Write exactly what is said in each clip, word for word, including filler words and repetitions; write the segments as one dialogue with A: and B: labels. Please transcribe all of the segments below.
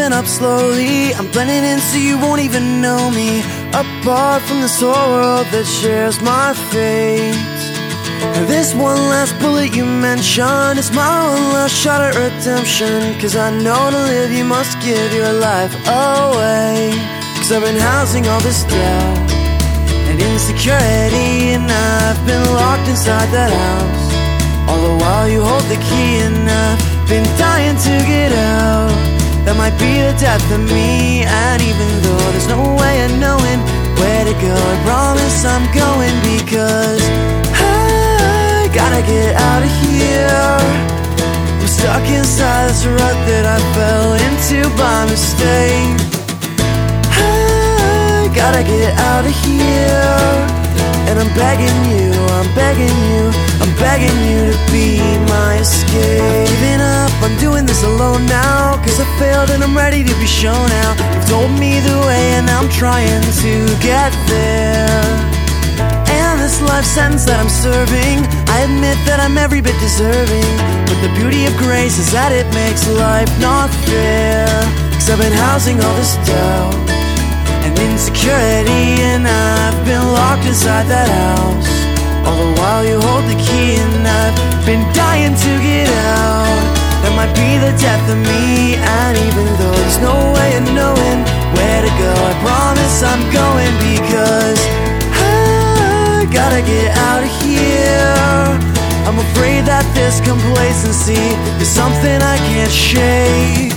A: open up slowly. I'm blending in so you won't even know me. Apart from this whole world that shares my fate. And this one last bullet you mentioned is my one last shot at redemption. Cause I know to live you must give your life away. Cause I've been housing all this doubt and insecurity, and I've been locked inside that house. All the while you hold the key, and I've been dying to get out. That might be the death of me. And even though there's no way of knowing where to go, I promise I'm going. Because I gotta get out of here. I'm stuck inside this rut that I fell into by mistake. I gotta get out of here. And I'm begging you, I'm begging you, I'm begging you to be my escape. Giving up, I'm doing this alone now. Cause I failed and I'm ready to be shown out. You've told me the way and I'm trying to get there. And this life sentence that I'm serving, I admit that I'm every bit deserving. But the beauty of grace is that it makes life not fair. Cause I've been housing all this doubt and insecurity, and I've been locked inside that house. All the while you hold the key, and I've been dying to get out. That might be the death of me. And even though there's no way of knowing where to go, I promise I'm going. Because I gotta get out of here. I'm afraid that this complacency is something I can't shake.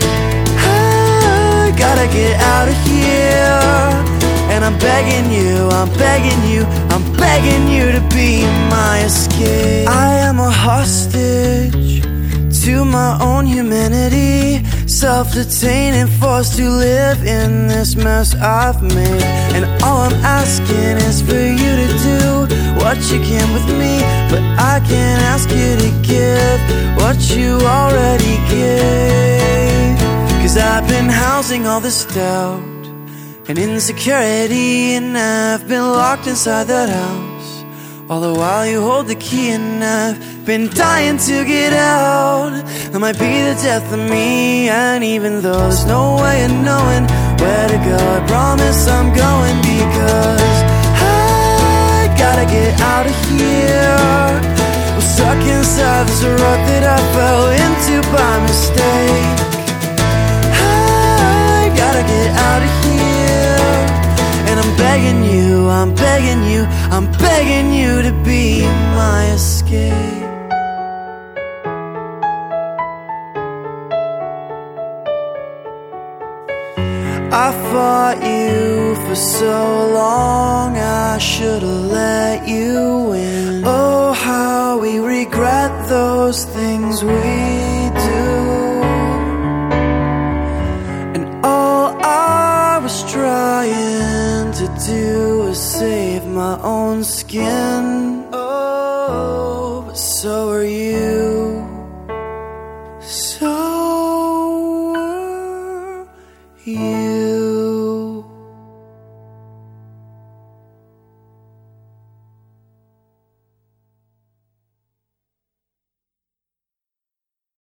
A: Gotta get out of here. And I'm begging you, I'm begging you, I'm begging you to be my escape. I am a hostage to my own humanity, self-detained and forced to live in this mess I've made. And all I'm asking is for you to do what you can with me. But I can't ask you to give what you already gave. Cause I've been housing all this doubt and insecurity, and I've been locked inside that house. All the while you hold the key, and I've been dying to get out. That might be the death of me. And even though there's no way of knowing where to go, I promise I'm going. Because I gotta get out of here. I'm stuck inside this rut that I fell into by mistake. Gotta get out of here. And I'm begging you, I'm begging you, I'm begging you to be my escape. I fought you for so long, I should've let you win. Oh, how we regret those things we do. Trying to do is save my own skin. Oh, but so are you.